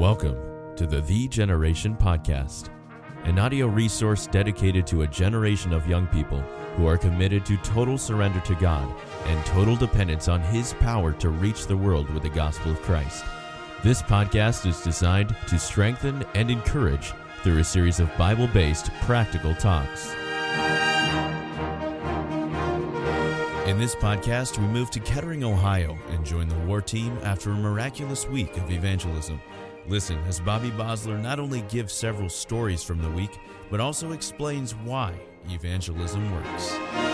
Welcome to the Generation Podcast, an audio resource dedicated to a generation of young people who are committed to total surrender to God and total dependence on His power to reach the world with the gospel of Christ. This podcast is designed to strengthen and encourage through a series of Bible-based practical talks. In this podcast, we move to Kettering, Ohio, and join the war team after a miraculous week of evangelism. Listen as Bobby Bosler not only gives several stories from the week, but also explains why evangelism works.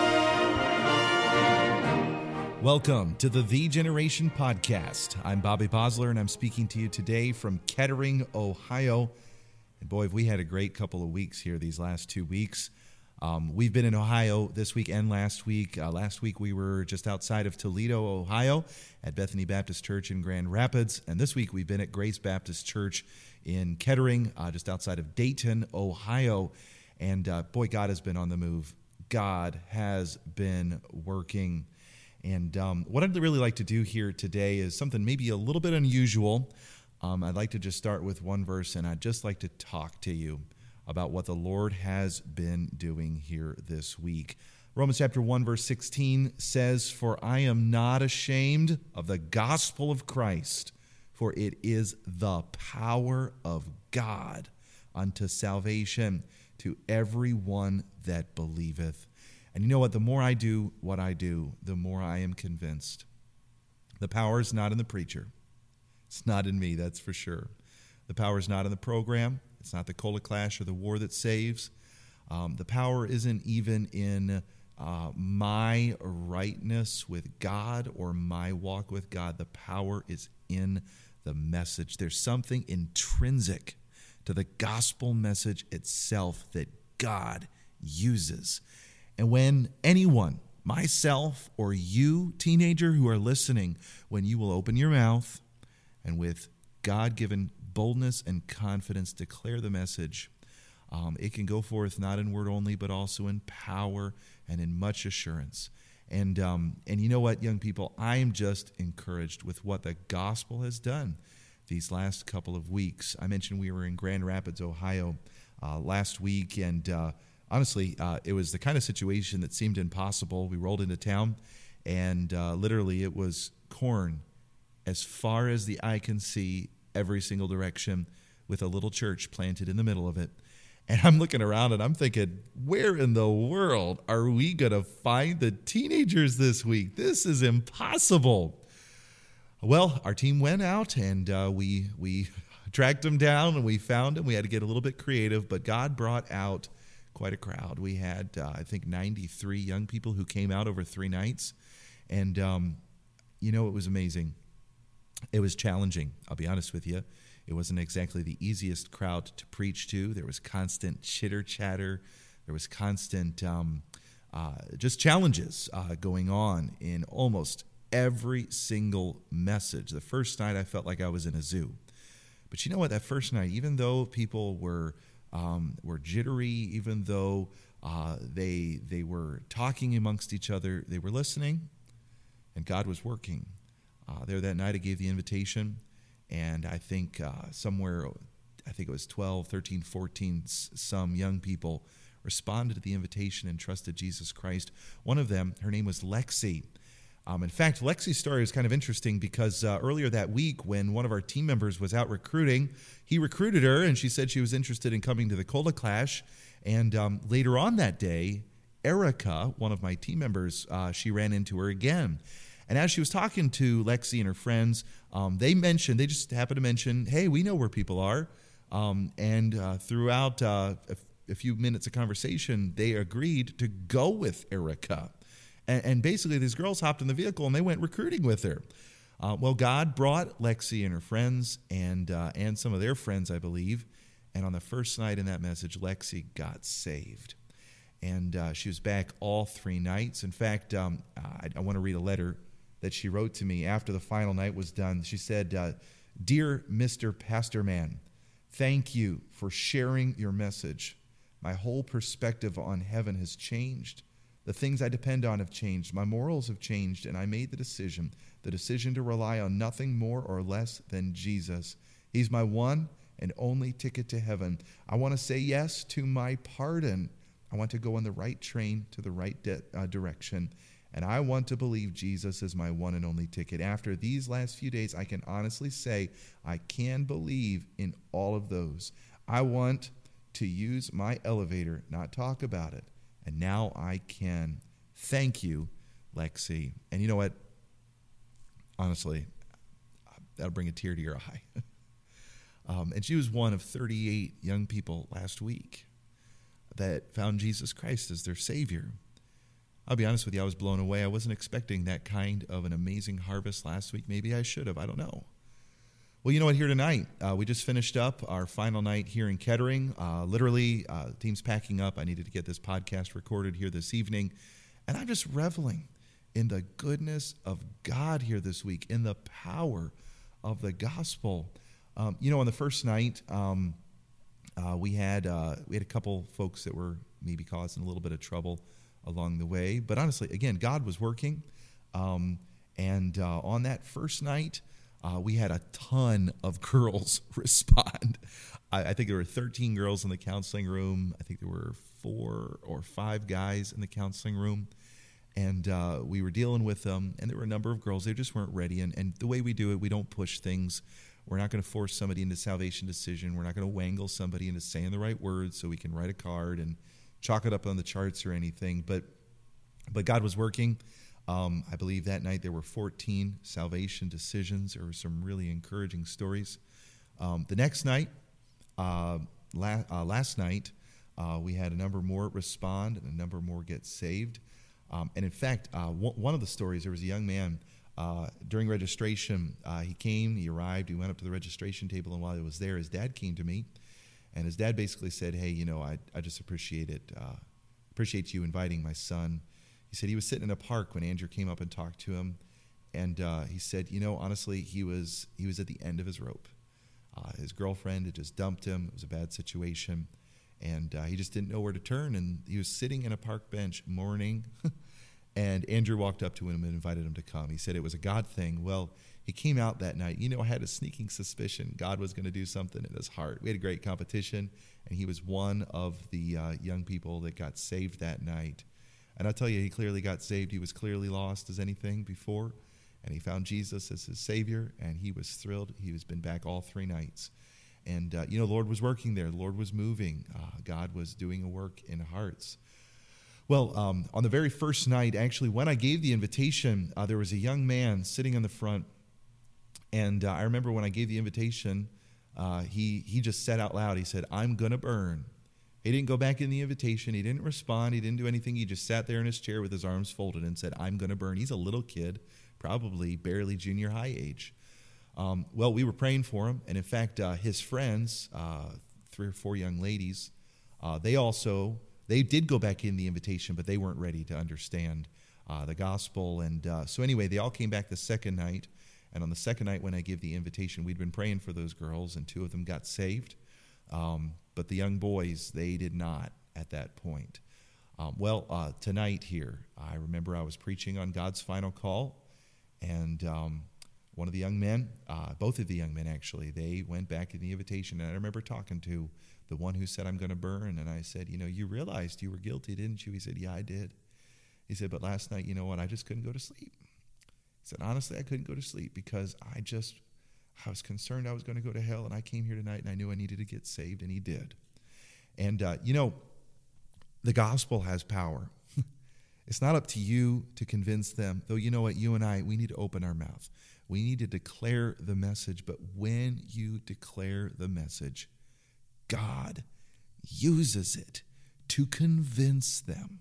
Welcome to the Generation Podcast. I'm Bobby Bosler, and I'm speaking to you today from Kettering, Ohio. And boy, have we had a great couple of weeks here these last 2 weeks. We've been in Ohio this week and last week. Last week we were just outside of Toledo, Ohio at Bethany Baptist Church in Grand Rapids. And this week we've been at Grace Baptist Church in Kettering, just outside of Dayton, Ohio. And boy, God has been on the move. God has been working. And what I'd really like to do here today is something maybe a little bit unusual. I'd like to just start with one verse, and I'd just like to talk to you about what the Lord has been doing here this week. Romans chapter 1, verse 16 says, "For I am not ashamed of the gospel of Christ, for it is the power of God unto salvation to everyone that believeth." And you know what? The more I do what I do, the more I am convinced. The power is not in the preacher. It's not in me, that's for sure. The power is not in the program. It's not the Cola Clash or the war that saves. The power isn't even in my rightness with God or my walk with God. The power is in the message. There's something intrinsic to the gospel message itself that God uses. And when anyone, myself or you, teenager who are listening, when you will open your mouth and with God-given boldness and confidence declare the message, it can go forth not in word only, but also in power and in much assurance. And you know what, young people, I am just encouraged with what the gospel has done these last couple of weeks. I mentioned we were in Grand Rapids, Ohio last week, and honestly, it was the kind of situation that seemed impossible. We rolled into town, and literally it was corn as far as the eye can see, every single direction, with a little church planted in the middle of it. And I'm looking around and I'm thinking, where in the world are we going to find the teenagers this week? This is impossible. Well, our team went out and we tracked them down and we found them. We had to get a little bit creative, but God brought out quite a crowd. We had, I think, 93 young people who came out over 3 nights. And, it was amazing. It was challenging, I'll be honest with you. It wasn't exactly the easiest crowd to preach to. There was constant chitter-chatter. There was constant just challenges going on in almost every single message. The first night, I felt like I was in a zoo. But you know what? That first night, even though people were jittery, even though they were talking amongst each other, they were listening, and God was working. There that night, I gave the invitation, and I think it was 12, 13, 14, some young people responded to the invitation and trusted Jesus Christ. One of them, her name was Lexi. In fact, Lexi's story was kind of interesting because earlier that week when one of our team members was out recruiting, he recruited her, and she said she was interested in coming to the Cola Clash. And later on that day, Erica, one of my team members, she ran into her again. And as she was talking to Lexi and her friends, they just happened to mention, hey, we know where people are. And throughout a few minutes of conversation, they agreed to go with Erica. And basically, these girls hopped in the vehicle and they went recruiting with her. Well, God brought Lexi and her friends and some of their friends, I believe. And on the first night in that message, Lexi got saved. And she was back all 3 nights. In fact, I want to read a letter that she wrote to me after the final night was done. She said, "Dear Mr. Pastor Man, thank you for sharing your message. My whole perspective on heaven has changed. The things I depend on have changed. My morals have changed, and I made the decision to rely on nothing more or less than Jesus. He's my one and only ticket to heaven. I want to say yes to my pardon. I want to go on the right train to the right direction. And I want to believe Jesus is my one and only ticket. After these last few days, I can honestly say I can believe in all of those. I want to use my elevator, not talk about it. And now I can. Thank you, Lexi. And you know what? Honestly, that'll bring a tear to your eye. And she was one of 38 young people last week that found Jesus Christ as their Savior. I'll be honest with you, I was blown away. I wasn't expecting that kind of an amazing harvest last week. Maybe I should have. I don't know. Well, you know what? Here tonight, we just finished up our final night here in Kettering. Literally, the team's packing up. I needed to get this podcast recorded here this evening. And I'm just reveling in the goodness of God here this week, in the power of the gospel. On the first night, we had a couple folks that were maybe causing a little bit of trouble along the way. But honestly, again, God was working. And on that first night, we had a ton of girls respond. I think there were 13 girls in the counseling room. I think there were 4 or 5 guys in the counseling room. And we were dealing with them, and there were a number of girls. They just weren't ready. And the way we do it, we don't push things. We're not going to force somebody into salvation decision. We're not going to wangle somebody into saying the right words so we can write a card and chalk it up on the charts or anything. But God was working. I believe that night there were 14 salvation decisions. There were some really encouraging stories. The next night, last night, we had a number more respond and a number more get saved. And in fact, one of the stories, there was a young man during registration. He came, he arrived, he went up to the registration table, and while he was there, his dad came to me. And his dad basically said, hey, I just appreciate it. Appreciate you inviting my son. He said he was sitting in a park when Andrew came up and talked to him. And he said, honestly, he was at the end of his rope. His girlfriend had just dumped him. It was a bad situation. And he just didn't know where to turn. And he was sitting in a park bench mourning. And Andrew walked up to him and invited him to come. He said it was a God thing. Well, he came out that night. I had a sneaking suspicion God was going to do something in his heart. We had a great competition, and he was one of the young people that got saved that night. And I'll tell you, he clearly got saved. He was clearly lost as anything before, and he found Jesus as his Savior, and he was thrilled. He has been back all 3 nights. And, the Lord was working there. The Lord was moving. God was doing a work in hearts. Well, on the very first night, actually, when I gave the invitation, there was a young man sitting in the front. And I remember when I gave the invitation, he just said out loud, he said, I'm going to burn. He didn't go back in the invitation. He didn't respond. He didn't do anything. He just sat there in his chair with his arms folded and said, I'm going to burn. He's a little kid, probably barely junior high age. Well, we were praying for him. And in fact, his friends, 3 or 4 young ladies, they did go back in the invitation, but they weren't ready to understand the gospel. And so anyway, they all came back the second night. And on the second night when I gave the invitation, we'd been praying for those girls, and 2 of them got saved. But the young boys, they did not at that point. Tonight here, I remember I was preaching on God's final call, and one of the young men, both of the young men actually, they went back in the invitation. And I remember talking to the one who said, I'm going to burn. And I said, you realized you were guilty, didn't you? He said, yeah, I did. He said, but last night, you know what? I just couldn't go to sleep. He said, honestly, I couldn't go to sleep because I was concerned I was going to go to hell. And I came here tonight and I knew I needed to get saved, and he did. And, the gospel has power. It's not up to you to convince them, though. You know what? You and I, we need to open our mouth. We need to declare the message. But when you declare the message, God uses it to convince them.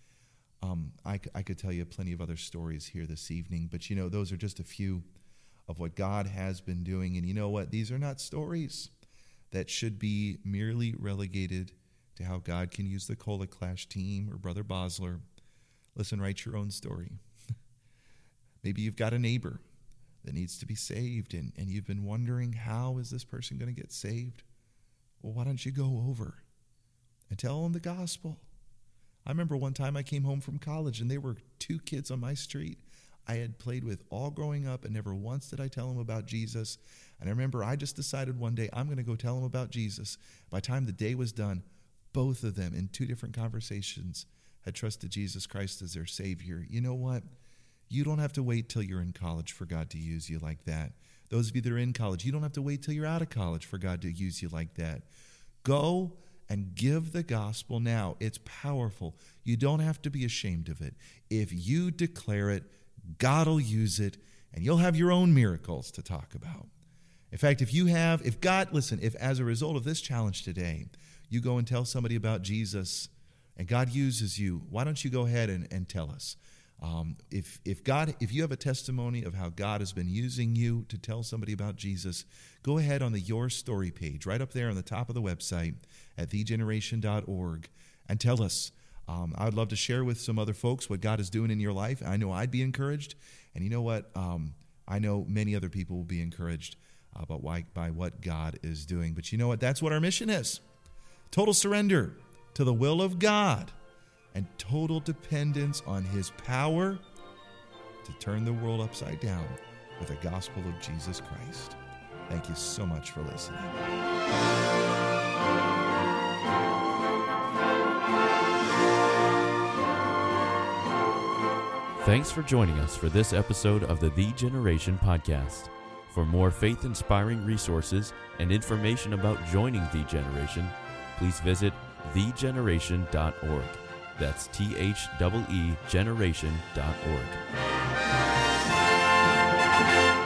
I could tell you plenty of other stories here this evening, but those are just a few of what God has been doing. And you know what? These are not stories that should be merely relegated to how God can use the Cola Clash team or Brother Bosler. Listen, write your own story. Maybe you've got a neighbor that needs to be saved, and you've been wondering, how is this person going to get saved? Well, why don't you go over and tell them the gospel? I remember one time I came home from college, and there were 2 kids on my street. I had played with all growing up, and never once did I tell them about Jesus. And I remember I just decided one day I'm going to go tell them about Jesus. By the time the day was done, both of them in 2 different conversations had trusted Jesus Christ as their Savior. You know what? You don't have to wait till you're in college for God to use you like that. Those of you that are in college, you don't have to wait till you're out of college for God to use you like that. Go and give the gospel now. It's powerful. You don't have to be ashamed of it. If you declare it, God will use it, and you'll have your own miracles to talk about. In fact, if as a result of this challenge today, you go and tell somebody about Jesus and God uses you, why don't you go ahead and tell us? If you have a testimony of how God has been using you to tell somebody about Jesus, go ahead on the Your Story page, right up there on the top of the website at thegeneration.org, and tell us. I would love to share with some other folks what God is doing in your life. I know I'd be encouraged, and you know what? I know many other people will be encouraged by what God is doing. But you know what? That's what our mission is. Total surrender to the will of God and total dependence on His power to turn the world upside down with the gospel of Jesus Christ. Thank you so much for listening. Thanks for joining us for this episode of the Generation Podcast. For more faith-inspiring resources and information about joining The Generation, please visit thegeneration.org. That's THEE generation.org.